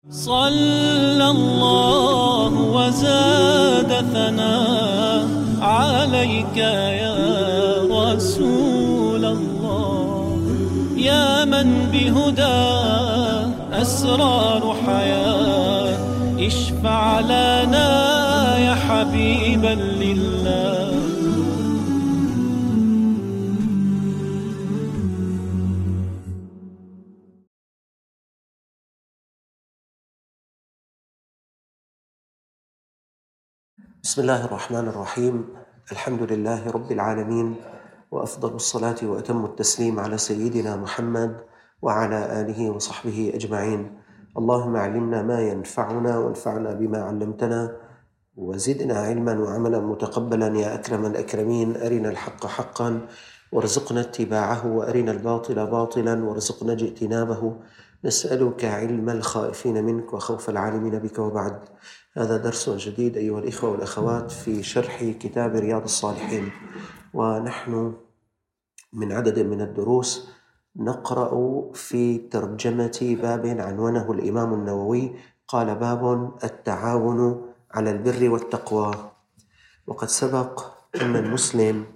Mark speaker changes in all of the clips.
Speaker 1: صلى الله وزاد ثناء عليك يا رسول الله، يا من بهدى أسرار حياة، اشفع لنا يا حبيبا لله.
Speaker 2: بسم الله الرحمن الرحيم. الحمد لله رب العالمين، وأفضل الصلاة وأتم التسليم على سيدنا محمد وعلى آله وصحبه أجمعين. اللهم علمنا ما ينفعنا وانفعنا بما علمتنا، وزدنا علما وعملا متقبلا يا أكرم الأكرمين. أرنا الحق حقا وارزقنا اتباعه، وأرنا الباطل باطلا وارزقنا اجتنابه. نسألك علم الخائفين منك وخوف العالمين بك. وبعد، هذا درس جديد أيها الإخوة والأخوات في شرح كتاب رياض الصالحين، ونحن من عدد من الدروس نقرأ في ترجمة باب عنوانه الإمام النووي، قال: باب التعاون على البر والتقوى. وقد سبق أن المسلم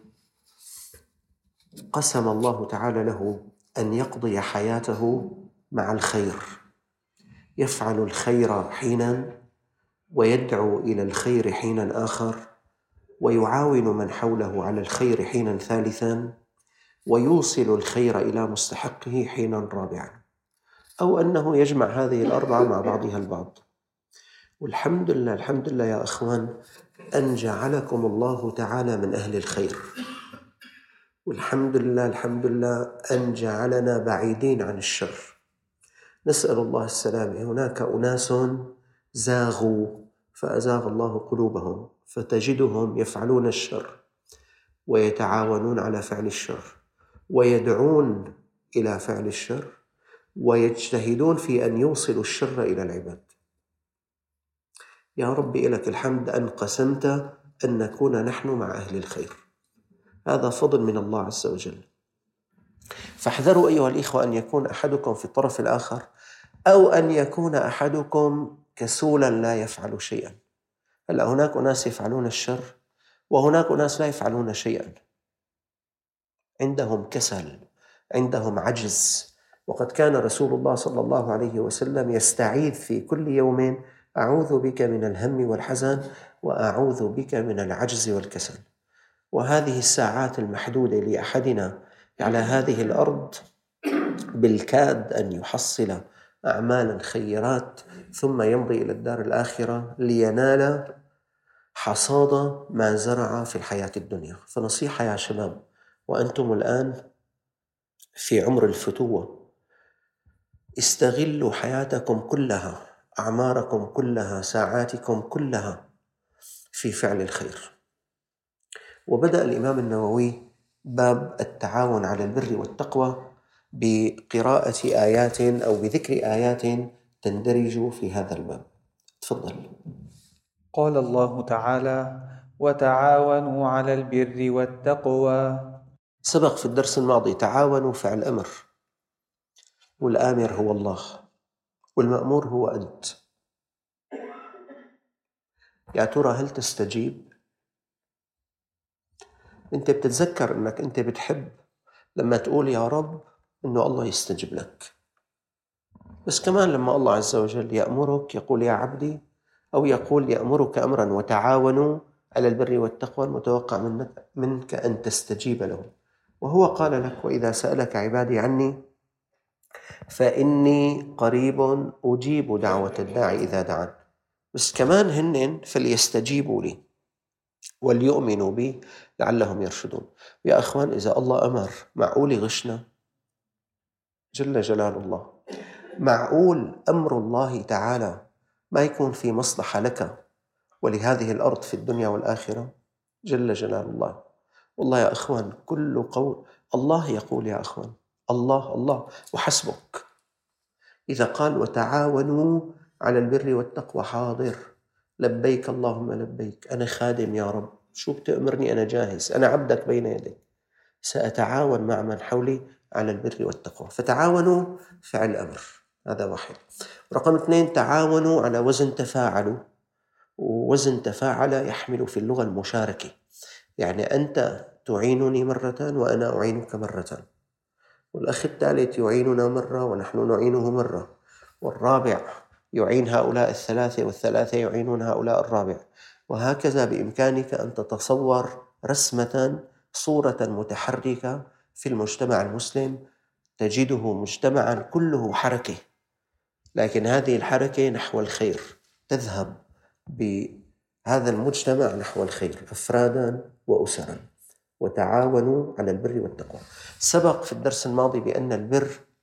Speaker 2: قسم الله تعالى له أن يقضي حياته مع الخير، يفعل الخير حينا ويدعو إلى الخير حينا آخر، ويعاون من حوله على الخير حينا ثالثا، ويوصل الخير إلى مستحقه حينا رابعا، أو أنه يجمع هذه الأربعة مع بعضها البعض. والحمد لله، الحمد لله يا أخوان، أن جعلكم الله تعالى من أهل الخير، والحمد لله، الحمد لله أن جعلنا بعيدين عن الشر. نسأل الله السلامة. هناك أناس زاغوا فأزاغ الله قلوبهم، فتجدهم يفعلون الشر ويتعاونون على فعل الشر، ويدعون إلى فعل الشر، ويجتهدون في أن يوصلوا الشر إلى العباد. يا رب لك الحمد أن قسمت أن نكون نحن مع أهل الخير، هذا فضل من الله عز وجل. فاحذروا أيها الإخوة أن يكون أحدكم في الطرف الآخر، أو أن يكون أحدكم كسولا لا يفعل شيئا. هلا هناك ناس يفعلون الشر، وهناك ناس لا يفعلون شيئا، عندهم كسل، عندهم عجز. وقد كان رسول الله صلى الله عليه وسلم يستعيذ في كل يوم: أعوذ بك من الهم والحزن، وأعوذ بك من العجز والكسل. وهذه الساعات المحدودة لأحدنا على هذه الأرض بالكاد أن يحصل أعمالا خيرات، ثم يمضي إلى الدار الآخرة لينال حصاد ما زرع في الحياة الدنيا. فنصيحة يا شباب، وأنتم الآن في عمر الفتوة، استغلوا حياتكم كلها، أعماركم كلها، ساعاتكم كلها في فعل الخير. وبدأ الإمام النووي باب التعاون على البر والتقوى بقراءة آيات أو بذكر آيات تندرج في هذا الباب. تفضل.
Speaker 3: قال الله تعالى: وتعاونوا على البر والتقوى.
Speaker 2: سبق في الدرس الماضي تعاونوا فعل أمر، والآمر هو الله، والمأمور هو أنت. يا ترى هل تستجيب؟ أنت بتتذكر أنك أنت بتحب لما تقول يا رب أنه الله يستجيب لك، بس كمان لما الله عز وجل يأمرك يقول يا عبدي، أو يقول يأمرك أمرا وتعاونوا على البر والتقوى، المتوقع منك أن تستجيب له. وهو قال لك: وإذا سألك عبادي عني فإني قريب أجيب دعوة الداعي إذا دعان. بس كمان هن فليستجيبوا لي وليؤمنوا بي لعلهم يرشدون. يا أخوان، إذا الله أمر، معقول يغشنا؟ جل جلال الله. معقول أمر الله تعالى ما يكون في مصلحة لك ولهذه الأرض في الدنيا والآخرة؟ جل جلال الله. والله يا أخوان، كل قول الله يقول يا أخوان، الله الله وحسبك. إذا قال وتعاونوا على البر والتقوى، حاضر، لبيك اللهم لبيك، أنا خادم يا رب، شو بتأمرني؟ أنا جاهز، أنا عبدك بين يديك، سأتعاون مع من حولي على البر والتقوى. فتعاونوا فعل أمر، هذا واحد. رقم 2، تعاونوا على وزن تفاعلوا، ووزن تفاعل يحمل في اللغة المشاركة، يعني أنت تعينني مرة وأنا أعينك مرة، والأخ الثالث يعيننا مرة ونحن نعينه مرة، والرابع يعين هؤلاء الثلاثة والثلاثة يعينون هؤلاء الرابع، وهكذا. بإمكانك أن تتصور رسمة صورة متحركة في المجتمع المسلم، تجده مجتمعا كله حركة، لكن هذه الحركة نحو الخير، تذهب بهذا المجتمع نحو الخير أفرادا وأسرا. وتعاونوا على البر والتقوى. سبق في الدرس الماضي بأن البر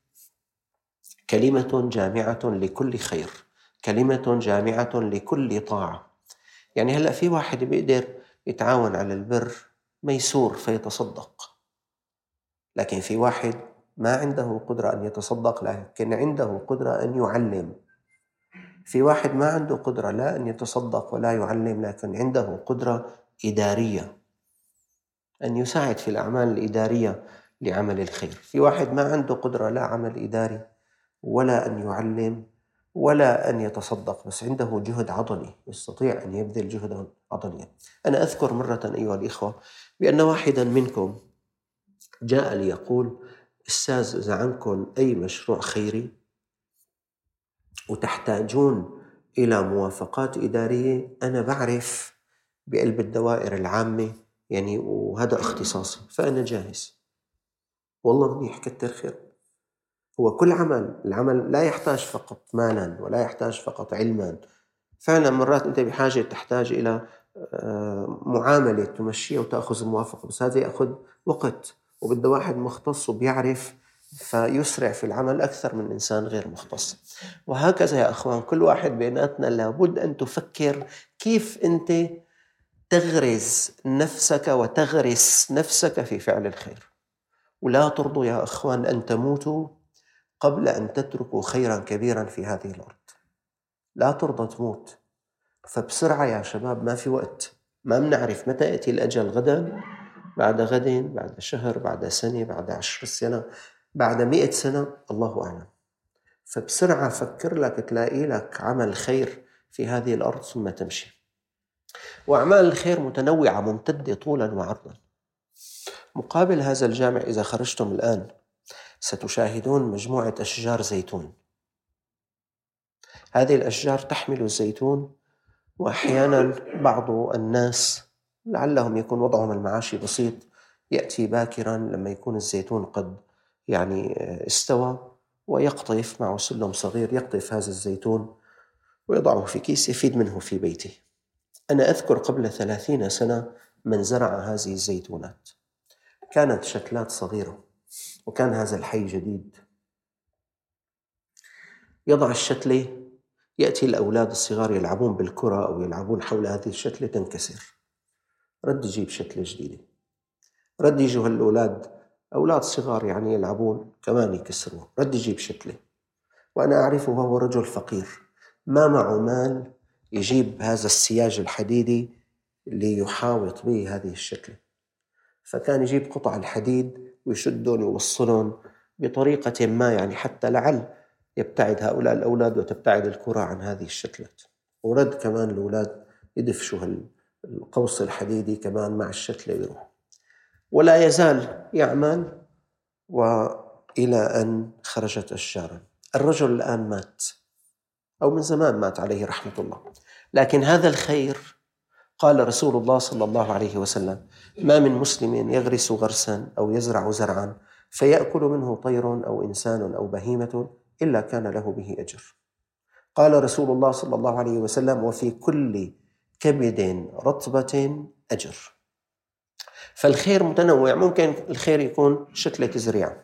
Speaker 2: كلمة جامعة لكل خير، كلمة جامعة لكل طاعة. يعني هلأ في واحد بيقدر يتعاون على البر ميسور فيتصدق، لكن في واحد ما عنده قدرة أن يتصدق لكن عنده قدرة أن يعلم. في واحد ما عنده قدرة لا أن يتصدق ولا يعلم لكن عنده قدرة إدارية، أن يساعد في الأعمال الإدارية لعمل الخير. في واحد ما عنده قدرة لا عمل إداري ولا أن يعلم ولا أن يتصدق، بس عنده جهد عضلي، يستطيع أن يبذل جهدا عضليا. أنا أذكر مرة أيها الإخوة بأن واحدا منكم جاء ليقول: أستاذ، إذا عندكم أي مشروع خيري وتحتاجون إلى موافقات إدارية، أنا بعرف بقلب الدوائر العامة يعني، وهذا اختصاصي، فأنا جاهز. والله منيح، كتر خير. هو كل العمل لا يحتاج فقط مالا ولا يحتاج فقط علما. فعلا مرات أنت بحاجة تحتاج إلى معاملة تمشيها وتأخذ الموافقة، بس هذا يأخذ وقت، وبده واحد مختص وبيعرف فيسرع في العمل أكثر من إنسان غير مختص. وهكذا يا أخوان، كل واحد بيناتنا لابد أن تفكر كيف أنت تغرز نفسك وتغرس نفسك في فعل الخير. ولا ترضوا يا أخوان أن تموتوا قبل أن تتركوا خيرا كبيرا في هذه الأرض. لا ترضى تموت، فبسرعة يا شباب، ما في وقت، ما بنعرف متى يأتي الأجل، غدا، بعد غد، بعد شهر، بعد سنة، بعد 10 سنة، بعد 100 سنة، الله أعلم. فبسرعة فكر لك تلاقي لك عمل خير في هذه الأرض ثم تمشي. وأعمال الخير متنوعة ممتدة طولا وعرضا. مقابل هذا الجامع إذا خرجتم الآن ستشاهدون مجموعة أشجار زيتون. هذه الأشجار تحمل الزيتون، وأحيانا بعض الناس لعلهم يكون وضعهم المعاشي بسيط يأتي باكرا لما يكون الزيتون قد استوى، ويقطف معه سلم صغير، يقطف هذا الزيتون ويضعه في كيس يفيد منه في بيته. أنا أذكر قبل 30 سنة من زرع هذه الزيتونات، كانت شتلات صغيرة، وكان هذا الحي جديد. يضع الشتلة، يأتي الأولاد الصغار يلعبون بالكرة أو يلعبون حول هذه الشتلة تنكسر، رد يجيب شتلة جديدة، رد يجوا هالأولاد أولاد صغار يعني يلعبون كمان يكسروه، رد يجيب شتلة. وأنا أعرفه وهو رجل فقير ما معه مال يجيب هذا السياج الحديدي ليحاوط به هذه الشتلة، فكان يجيب قطع الحديد ويشدهم ويوصلهم بطريقة ما، يعني حتى لعل يبتعد هؤلاء الأولاد وتبتعد الكرة عن هذه الشتلات. ورد كمان الأولاد يدفشوا القوس الحديدي كمان مع الشتلة ويروح، ولا يزال يعمل، وإلى أن خرجت أشجارا. الرجل الآن مات، أو من زمان مات عليه رحمة الله، لكن هذا الخير قال رسول الله صلى الله عليه وسلم: ما من مسلم يغرس غرسا أو يزرع زرعا فيأكل منه طير أو إنسان أو بهيمة إلا كان له به أجر. قال رسول الله صلى الله عليه وسلم: وفي كل كبد رطبة أجر. فالخير متنوع، ممكن الخير يكون شتلة زريعة،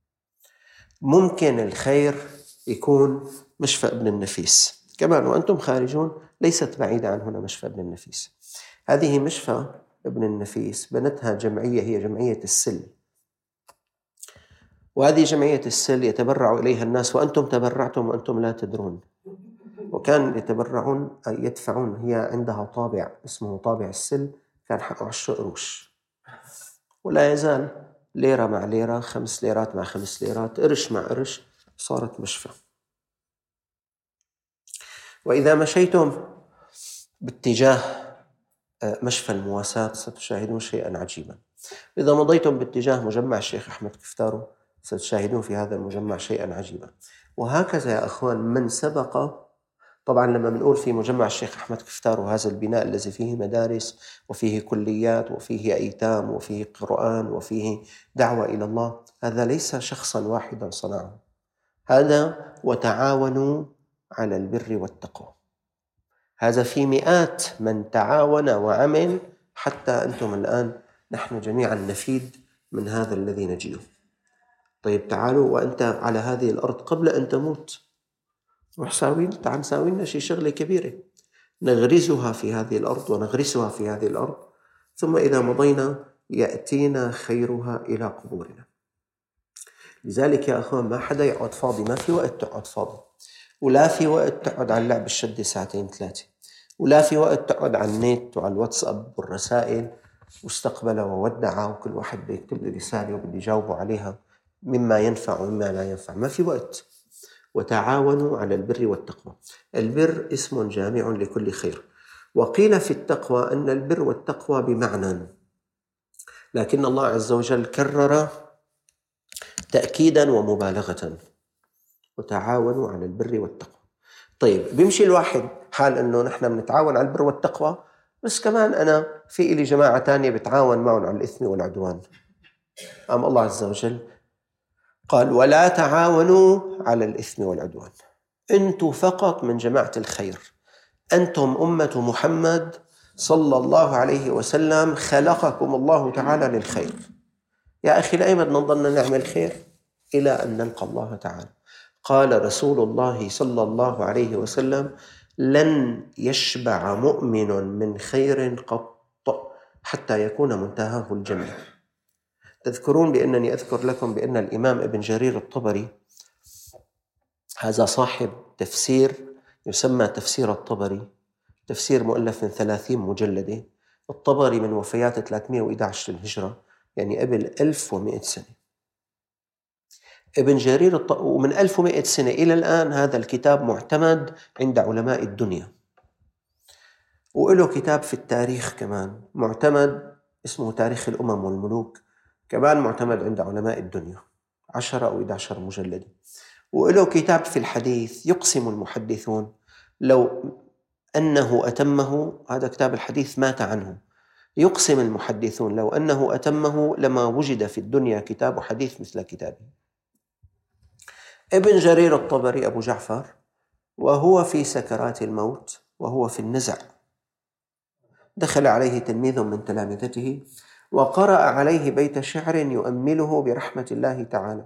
Speaker 2: ممكن الخير يكون مشفى ابن النفيس كمان، وأنتم خارجون ليست بعيدة عن هنا مشفى ابن النفيس. هذه مشفى ابن النفيس بنتها جمعية، هي جمعية السل، وهذه جمعية السل يتبرع إليها الناس، وأنتم تبرعتم وأنتم لا تدرون. وكان يتبرعون أي يدفعون، هي عندها طابع اسمه طابع السل، كان حقه 10 قروش، ولا يزال ليرة مع ليرة، 5 ليرات مع 5 ليرات، قرش مع قرش، صارت مشفى. وإذا مشيتم باتجاه مشفى المواساة ستشاهدون شيئا عجيبا. إذا مضيتم باتجاه مجمع الشيخ أحمد كفتارو ستشاهدون في هذا المجمع شيئا عجيبا. وهكذا يا أخوان من سبق. طبعا لما بنقول في مجمع الشيخ أحمد كفتارو هذا البناء الذي فيه مدارس وفيه كليات وفيه أيتام وفيه قرآن وفيه دعوة إلى الله، هذا ليس شخصا واحدا صنعه، هذا وتعاونوا على البر والتقوى. هذا في مئات من تعاون وعمل حتى أنتم الآن نحن جميعا نفيد من هذا الذي نجده. طيب تعالوا وأنت على هذه الأرض قبل أن تموت تعال نساوي لنا شيء شغلة كبيرة نغرزها في هذه الأرض ونغرسها في هذه الأرض، ثم إذا مضينا يأتينا خيرها إلى قبورنا. لذلك يا أخوان ما حدا يقعد فاضي، ما في وقت تقعد فاضي، ولا في وقت تقعد على اللعب الشدة ساعتين ثلاثة، ولا في وقت تقعد على النت وعلى الواتساب والرسائل واستقبل وودع وكل واحد بيكتب لي رسالة وبدي جاوبه عليها مما ينفع ومما لا ينفع. ما في وقت. وتعاونوا على البر والتقوى. البر اسم جامع لكل خير. وقيل في التقوى أن البر والتقوى بمعنى، لكن الله عز وجل كرر تأكيدا ومبالغة: وتعاونوا على البر والتقوى. طيب بيمشي الواحد حال أنه نحن بنتعاون على البر والتقوى، بس كمان أنا في إلي جماعة تانية بتعاون معهم على الإثم والعدوان. أم الله عز وجل قال: ولا تعاونوا على الإثم والعدوان. أنتم فقط من جماعة الخير، أنتم أمة محمد صلى الله عليه وسلم، خلقكم الله تعالى للخير. يا أخي لا بدنا نضلنا نعمل خير إلى أن نلقى الله تعالى. قال رسول الله صلى الله عليه وسلم: لن يشبع مؤمن من خير قط حتى يكون منتهاه الجنة. تذكرون بأنني أذكر لكم بأن الإمام ابن جرير الطبري، هذا صاحب تفسير يسمى تفسير الطبري، تفسير مؤلف من 30 مجلدة. الطبري من وفيات 311 للهجرة، يعني قبل 1100 سنة. ابن جرير ومن 1100 سنة إلى الآن هذا الكتاب معتمد عند علماء الدنيا. وله كتاب في التاريخ كمان معتمد اسمه تاريخ الأمم والملوك، كمان معتمد عند علماء الدنيا، 10 أو 11 مجلدة. وله كتاب في الحديث يقسم المحدثون لو أنه أتمه، هذا كتاب الحديث مات عنه، يقسم المحدثون لو أنه أتمه لما وجد في الدنيا كتاب حديث مثل كتابه. ابن جرير الطبري أبو جعفر وهو في سكرات الموت وهو في النزع، دخل عليه تلميذ من تلامذته وقرأ عليه بيت شعر يؤمله برحمة الله تعالى.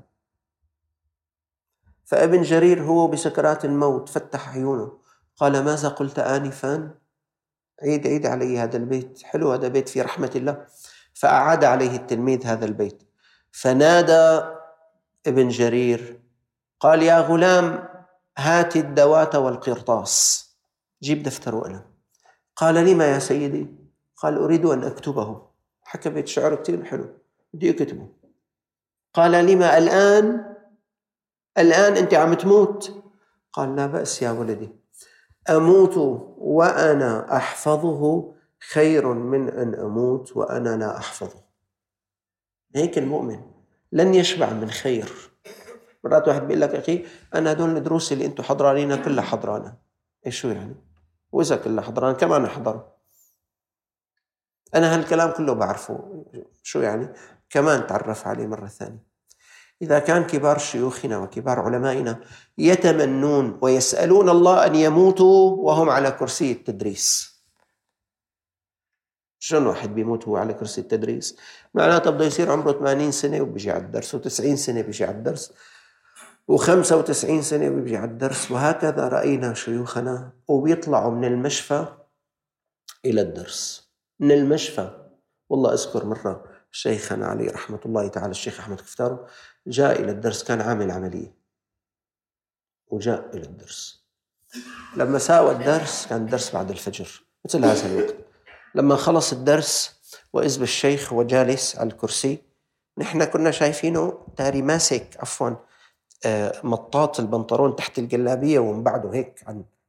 Speaker 2: فابن جرير هو بسكرات الموت فتح عيونه قال: ماذا قلت آنفا؟ عيد علي هذا البيت، حلو هذا بيت في رحمة الله. فأعاد عليه التلميذ هذا البيت، فنادى ابن جرير قال: يا غلام هات الدوات والقرطاس، جيب دفتر وقلم. قال: لما يا سيدي؟ قال: أريد أن أكتبه. حكى بيت شعر كتير حلو، بدي أكتبه. قال: لما الآن أنت عم تموت؟ قال: لا بأس يا ولدي، أموت وأنا أحفظه خير من أن أموت وأنا لا أحفظه. هيك المؤمن لن يشبع من خير. مرات واحد بيقول لك: أخي أنا هدول الدروس اللي أنتم حضرانينا كلها حضرانة. إيش شو يعني؟ وإذا كلها حضران كمان أحضر. أنا هالكلام كله بعرفه، شو يعني؟ كمان تعرف عليه مرة ثانية. إذا كان كبار شيوخنا وكبار علمائنا يتمنون ويسألون الله أن يموتوا وهم على كرسي التدريس، شلون واحد بيموت وهو على كرسي التدريس؟ معناته بده يصير عمره 80 سنة وبيجي على الدرس، و90 سنة بيجي على الدرس، و95 سنة وبيجي على الدرس. وهكذا رأينا شيوخنا وبيطلعوا من المشفى إلى الدرس، من المشفى. والله أذكر مرة شيخنا عليه رحمة الله تعالى الشيخ أحمد كفتارو جاء إلى الدرس، كان عامل عملية وجاء إلى الدرس. لما ساوى الدرس كان الدرس بعد الفجر مثل هذا الوقت. لما خلص الدرس وإذ بالشيخ وجالس على الكرسي، نحن كنا شايفينه تاري ماسك مطاط البنطلون تحت الجلابية ومن بعده هيك عن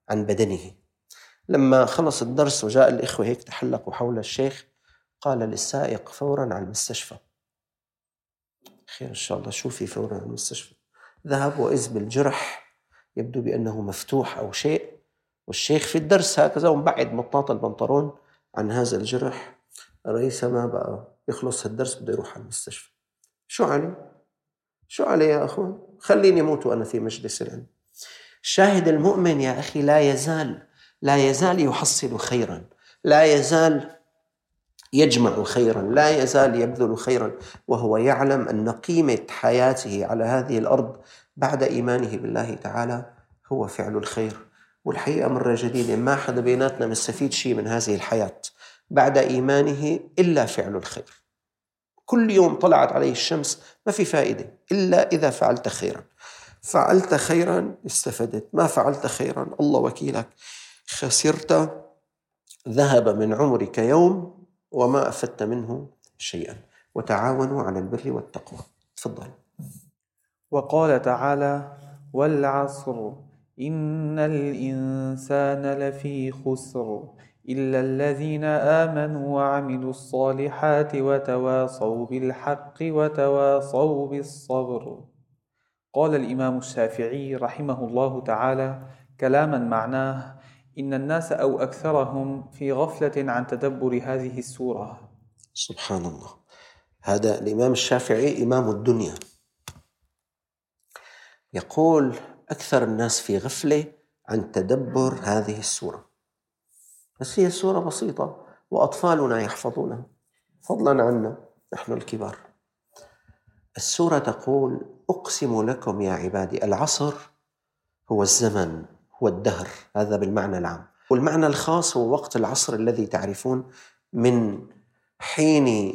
Speaker 2: عن بدنه. لما خلص الدرس وجاء الإخوة هيك تحلقوا حول الشيخ، قال للسائق فورا على المستشفى. خير إن شاء الله، شو في فورا على المستشفى؟ ذهب وإذ بالجرح يبدو بأنه مفتوح أو شيء، والشيخ في الدرس هكذا ومبعد مطاط البنطلون عن هذا الجرح. رئيس ما بقى يخلص الدرس بده يروح على المستشفى. شو علي يا أخوان؟ خليني موت وأنا في مجلس العلم. الشاهد المؤمن يا أخي لا يزال يحصل خيرا، لا يزال يجمع خيرا، لا يزال يبذل خيرا، وهو يعلم أن قيمة حياته على هذه الأرض بعد إيمانه بالله تعالى هو فعل الخير. والحقيقة مرة جديدة، ما حدا بيناتنا مستفيد شيء من هذه الحياة بعد إيمانه إلا فعل الخير. كل يوم طلعت عليه الشمس ما في فائدة إلا إذا فعلت خيرا. فعلت خيرا استفدت، ما فعلت خيرا الله وكيلك خسرت، ذهب من عمرك يوم وما أفدت منه شيئا. وتعاونوا على البر والتقوى. تفضل.
Speaker 3: وقال تعالى: والعصر إن الإنسان لفي خسر إلا الذين آمنوا وعملوا الصالحات وتواصوا بالحق وتواصوا بالصبر. قال الإمام الشافعي رحمه الله تعالى كلاما معناه: إن الناس أو أكثرهم في غفلة عن تدبر هذه السورة.
Speaker 2: سبحان الله. هذا الإمام الشافعي إمام الدنيا، يقول أكثر الناس في غفلة عن تدبر هذه السورة. بس هي السورة بسيطة وأطفالنا يحفظونها فضلا عنا نحن الكبار. السورة تقول: أقسم لكم يا عبادي. العصر هو الزمن، هو الدهر، هذا بالمعنى العام. والمعنى الخاص هو وقت العصر الذي تعرفون من حين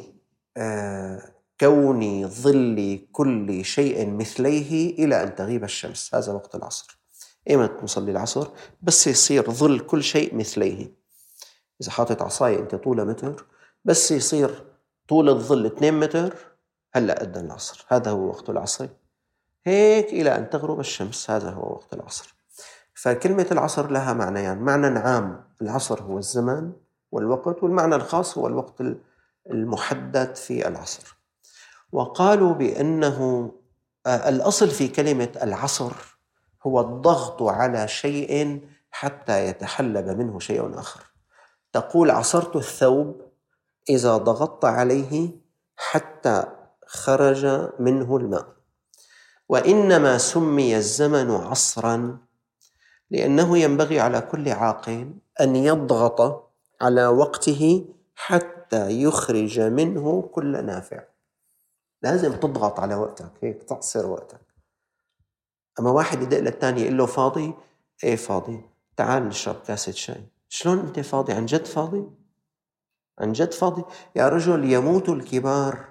Speaker 2: كون ظل كل شيء مثليه إلى أن تغيب الشمس. هذا وقت العصر. إيمتى نصلي العصر؟ بس يصير ظل كل شيء مثليه. إذا حاطت عصاية أنت طولها متر، بس يصير طول الظل 2 متر، هلأ أدى العصر. هذا هو وقت العصر. هيك إلى أن تغرب الشمس، هذا هو وقت العصر. فكلمة العصر لها معنيان، يعني معنى عام العصر هو الزمان والوقت، والمعنى الخاص هو الوقت المحدد في العصر. وقالوا بأنه الأصل في كلمة العصر هو الضغط على شيء حتى يتحلب منه شيء آخر. تقول: عصرت الثوب إذا ضغطت عليه حتى خرج منه الماء. وإنما سمي الزمن عصرا لأنه ينبغي على كل عاقل أن يضغط على وقته حتى يخرج منه كل نافع. لازم تضغط على وقتك، هيك تعصر وقتك. أما واحد يدق للتاني يقول له فاضي؟ إيه فاضي، تعال نشرب كاسة شاي. شلون أنت فاضي؟ عن جد فاضي؟ عن جد فاضي؟ يا رجل، يموت الكبار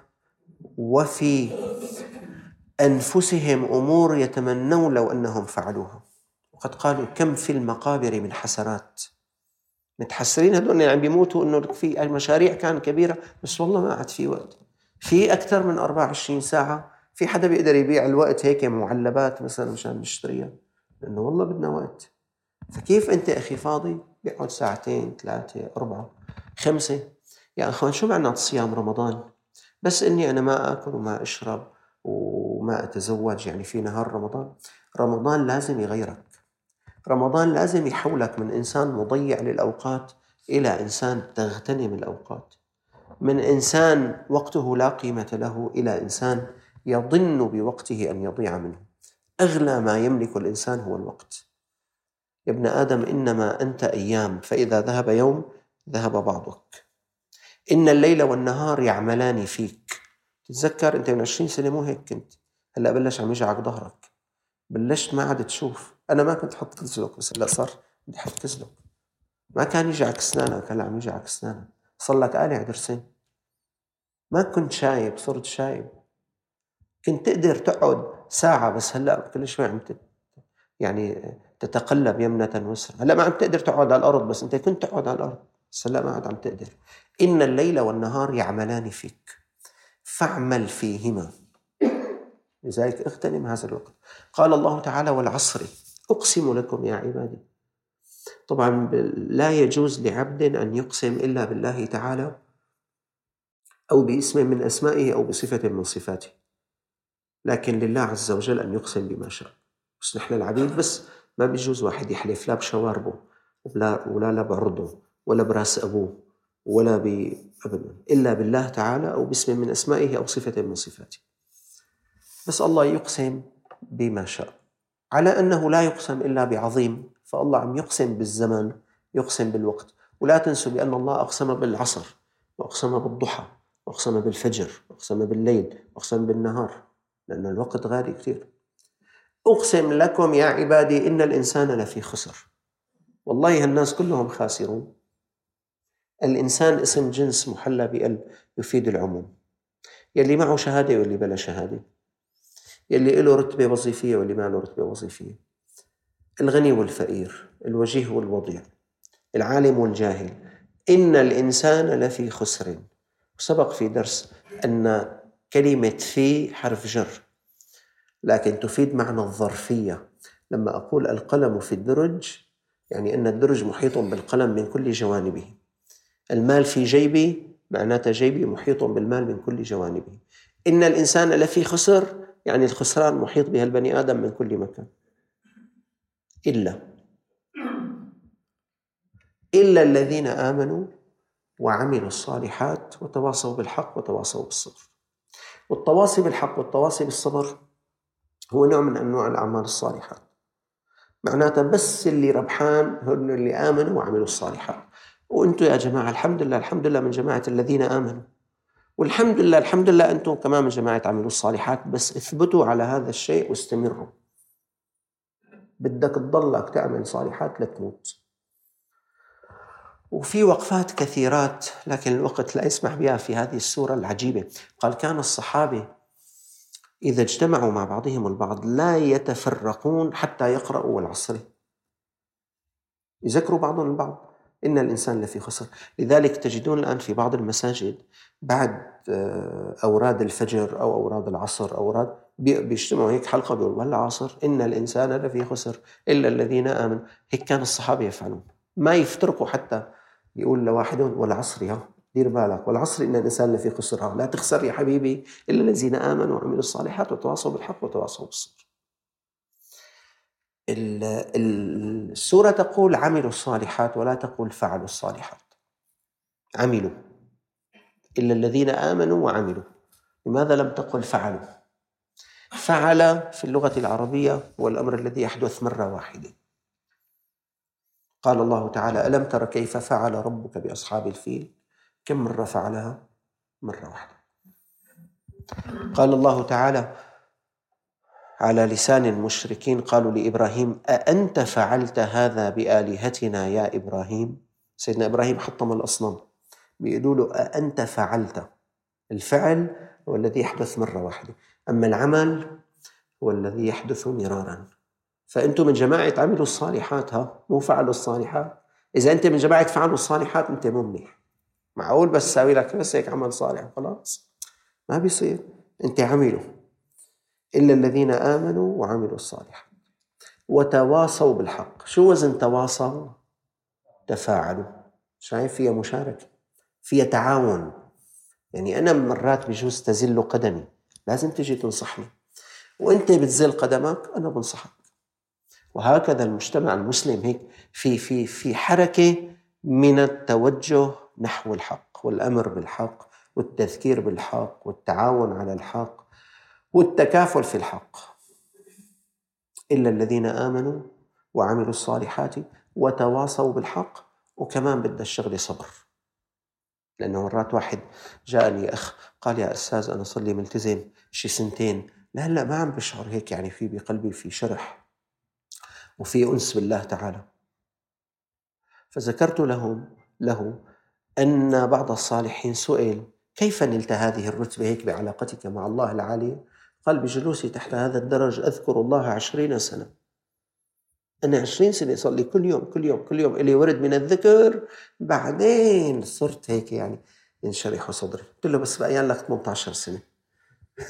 Speaker 2: وفي أنفسهم أمور يتمنون لو أنهم فعلوها. وقد قالوا: كم في المقابر من حسرات. متحسرين هدول عم بيموتوا إنه في مشاريع كان كبيرة، بس والله ما عاد في وقت. في أكثر من 24 ساعة. في حدا بيقدر يبيع الوقت هيك معلبات مثلا مشان نشتريها، لأنه والله بدنا وقت. فكيف أنت أخي فاضي بيقعد 2 3 4 5؟ يا أخوان، شو معنى صيام رمضان؟ بس إني أنا ما أكل وما أشرب وما أتزوج يعني في نهار رمضان؟ رمضان لازم يغيرك. رمضان لازم يحولك من إنسان مضيع للأوقات إلى إنسان تغتنم الأوقات، من إنسان وقته لا قيمة له إلى إنسان يظن بوقته أن يضيع منه. أغلى ما يملك الإنسان هو الوقت. يا ابن آدم، إنما أنت أيام، فإذا ذهب يوم ذهب بعضك. إن الليل والنهار يعملان فيك. تتذكر أنت من 20 سنة مو هيك كنت، هلأ بلش عم يجعك ظهرك، بلشت ما عاد تشوف. أنا ما كنت حط كزلك، بس هلأ صار بدي حط كزلك. ما كان يجعك أسنانك، هلأ عم يجعك أسنانك. صار لك قالع ضرسين. ما كنت شايب، صرت شايب. كنت تقدر تقعد ساعة، بس هلأ كل شوي عم يعني تتقلب يمنة ويسرى. هلأ ما عم تقدر تقعد على الأرض، بس أنت كنت تقعد على الأرض، بس هلأ ما عاد عم تقدر. إن الليل والنهار يعملان فيك فاعمل فيهما، لذلك اغتنم هذا الوقت. قال الله تعالى: والعصر أقسم لكم يا عبادي. طبعا لا يجوز لعبد أن يقسم إلا بالله تعالى أو باسم من أسمائه أو بصفة من صفاته، لكن لله عز وجل أن يقسم بما شاء. بس نحن العبيد بس ما بيجوز واحد يحلف لا بشواربه ولا بعرضه ولا براس أبوه ولا أبدا، إلا بالله تعالى أو باسم من أسمائه أو صفة من صفاته. بس الله يقسم بما شاء، على أنه لا يقسم إلا بعظيم، فالله عم يقسم بالزمن، يقسم بالوقت. ولا تنسوا بأن الله أقسم بالعصر وأقسم بالضحى وأقسم بالفجر وأقسم بالليل وأقسم بالنهار، لأن الوقت غالي كثير. أقسم لكم يا عبادي إن الإنسان لفي خسر. والله الناس كلهم خاسرون. الإنسان اسم جنس محلى بأل يفيد العموم، يلي معه شهادة واللي بلا شهادة، يلي له رتبة وظيفية واللي ما له رتبة وظيفية، الغني والفقير، الوجيه والوضيع، العالم والجاهل. إن الإنسان لفي خسر. سبق في درس أن كلمة في حرف جر، لكن تفيد معنى الظرفية. لما أقول القلم في الدرج، يعني أن الدرج محيط بالقلم من كل جوانبه. المال في جيبي، معناته جيبي محيط بالمال من كل جوانبه. إن الإنسان لفي خسر، يعني الخسران محيط بها البني آدم من كل مكان، إلا الذين آمنوا وعملوا الصالحات وتواصوا بالحق وتواصوا بالصبر. والتواصي بالحق والتواصي بالصبر هو نوع من أنواع الأعمال الصالحات. معناته بس اللي ربحان هم اللي آمنوا وعملوا الصالحات. وأنتم يا جماعة الحمد لله من جماعة الذين آمنوا، والحمد لله أنتم كمان من جماعة عملوا الصالحات. بس اثبتوا على هذا الشيء واستمروا. بدك تضلك تعمل صالحات لتموت. وفي وقفات كثيرات لكن الوقت لا يسمح بها في هذه السورة العجيبة. قال كان الصحابة إذا اجتمعوا مع بعضهم البعض لا يتفرقون حتى يقرأوا والعصر، يذكروا بعضهم البعض. إن الإنسان لفي خسر. لذلك تجدون الآن في بعض المساجد بعد أوراد الفجر أو أوراد العصر بيجتمعوا هيك حلقة بيقول والعصر إن الإنسان لفي خسر إلا الذين آمنوا. هيك كان الصحابة يفعلون، ما يفترقوا حتى يقول لواحدهم والعصر يا دير بالك والعصر إن الإنسان لفي خسر، لا تخسر يا حبيبي إلا الذين آمنوا وعملوا الصالحات وتواصوا بالحق وتواصوا بالصبر. السورة تقول عملوا الصالحات ولا تقول فعلوا الصالحات. عملوا، إلا الذين آمنوا وعملوا. لماذا لم تقل فعلوا؟ فعل في اللغة العربية هو الأمر الذي يحدث مرة واحدة. قال الله تعالى ألم تر كيف فعل ربك بأصحاب الفيل؟ كم مرة فعلها؟ مرة واحدة. قال الله تعالى على لسان المشركين قالوا لإبراهيم أأنت فعلت هذا بآلهتنا يا إبراهيم؟ سيدنا إبراهيم حطم الأصنام، بيقولوا له أأنت فعلت. الفعل هو الذي يحدث مرة واحدة، أما العمل هو الذي يحدث مرارا. فأنتم من جماعة عملوا الصالحات، مو فعلوا الصالحات. إذا أنت من جماعة فعلوا الصالحات أنت مو منيح. معقول بس ساوي لك بس هيك عمل صالح خلاص؟ ما بيصير. أنت عملوا، إلا الذين آمنوا وعملوا الصالحات وتواصوا بالحق. شو وزن تواصوا؟ تفاعلوا. شايف فيها مشاركة، فيها تعاون. يعني أنا مرات بجوز تزل قدمي، لازم تجي تنصحني، وأنت بتزل قدمك أنا بنصحك. وهكذا المجتمع المسلم هيك في حركة من التوجه نحو الحق والأمر بالحق والتذكير بالحق والتعاون على الحق والتكافل في الحق. إلا الذين آمنوا وعملوا الصالحات وتواصوا بالحق. وكمان بدنا الشغل صبر، لأنه مرات واحد جاءني أخ قال يا أستاذ أنا صلي ملتزم شي 2 سنين، لا ما عم بشعر هيك، يعني في بقلبي في شرح وفي أنس بالله تعالى. فذكرت له أن بعض الصالحين سئل كيف نلت هذه الرتبة هيك بعلاقتك مع الله العالية؟ قال بجلوسي تحت هذا الدرج أذكر الله 20 سنة. أنا 20 سنة صلي كل يوم إلي ورد من الذكر. بعدين صرت هيك يعني ينشرح صدري. قلت له بس بقيان لك 18 سنة.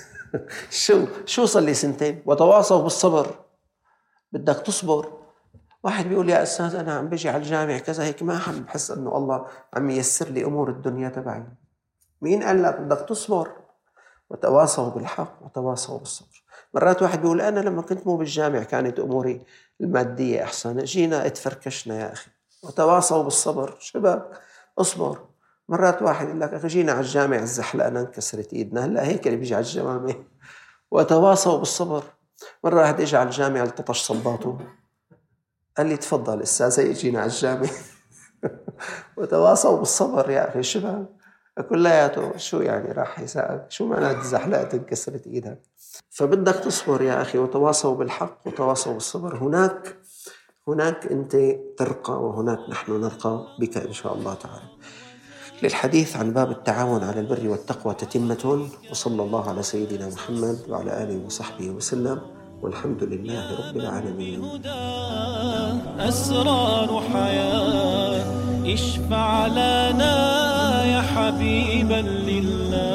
Speaker 2: شو صلي 2 سنين؟ وتواصوا بالصبر. بدك تصبر واحد بيقول يا أستاذ أنا عم بيجي على الجامع كذا هيك، ما عم بحس أنه الله عم ييسر لي أمور الدنيا تبعي. مين قال لك؟ بدك تصبر. وتواصوا بالحق وتواصوا بالصبر. مرات واحد بيقول أنا لما كنت مو بالجامع كانت أموري المادية أحسن، جينا اتفركشنا يا أخي. وتواصوا بالصبر. شباب أصبر. مرات واحد يقول لك أخي جينا على الجامع الزحلقنا انكسرت إيدنا، هلا هيك اللي بيجي على الجامع. وتواصوا بالصبر. مرة واحد إجا على الجامع التطش صباطه، قال لي تفضل أستاذ هي جينا على الجامع. وتواصوا بالصبر يا أخي. شباب كلياته شو يعني راح يساعد؟ شو معنى زحلقت انكسرت إيدك؟ فبدك تصبر يا أخي. وتواصوا بالحق وتواصوا بالصبر. هناك أنت ترقى وهناك نحن نرقى بك إن شاء الله تعالى. للحديث عن باب التعاون على البر والتقوى تتمة. وصلى الله على سيدنا محمد وعلى آله وصحبه وسلم، والحمد لله رب العالمين.
Speaker 1: أسرار حياة اشفع لنا يا حبيبا لله.